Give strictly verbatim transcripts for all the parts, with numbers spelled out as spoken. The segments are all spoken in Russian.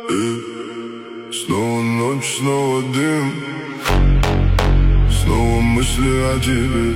э. Снова ночь, снова дым, снова мысли о тебе.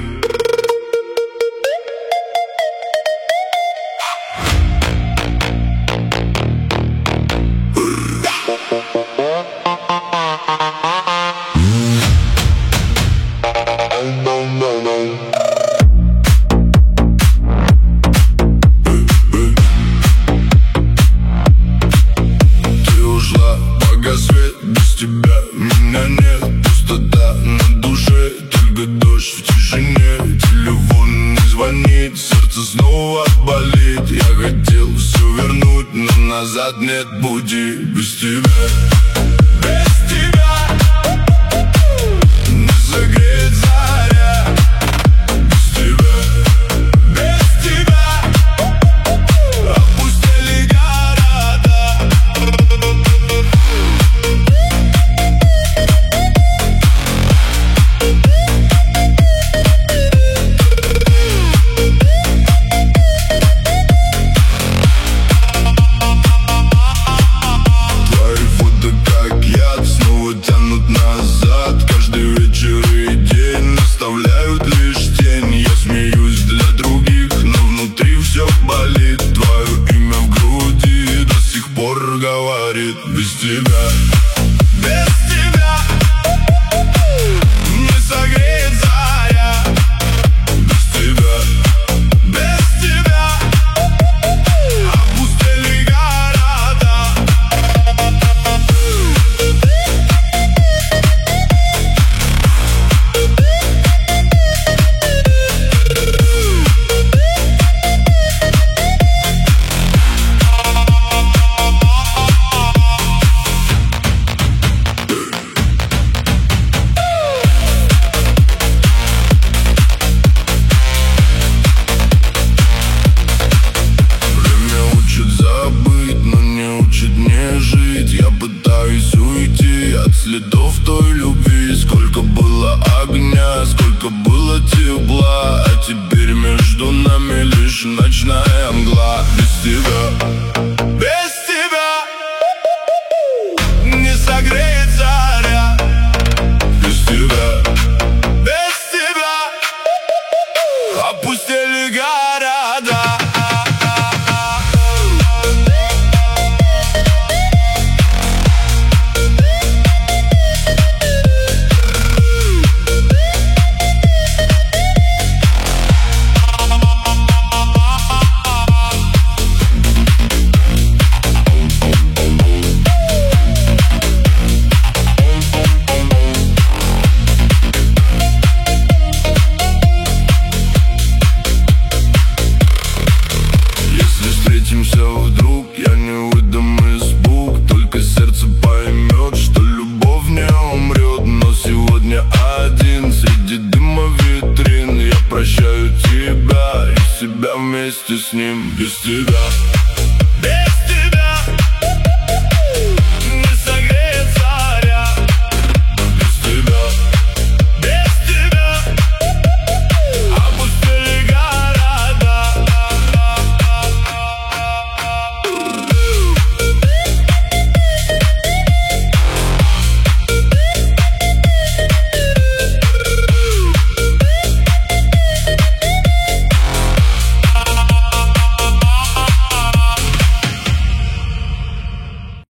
Ты ушла, погас свет, без тебя меня нет. Пустота на душе, только дождь в тишине. Телефон не звонит, сердце снова болит. Я хотел все вернуть, но назад нет пути. Без тебя, без тебя не согреет заря. Без тебя, без тебя опустели города. Твои фото как яд, снова тянут назад. Каждый вечер и день оставляют лишь тень. Я смеюсь для других, но внутри все болит. Твое имя в груди до сих пор говорит: без тебя.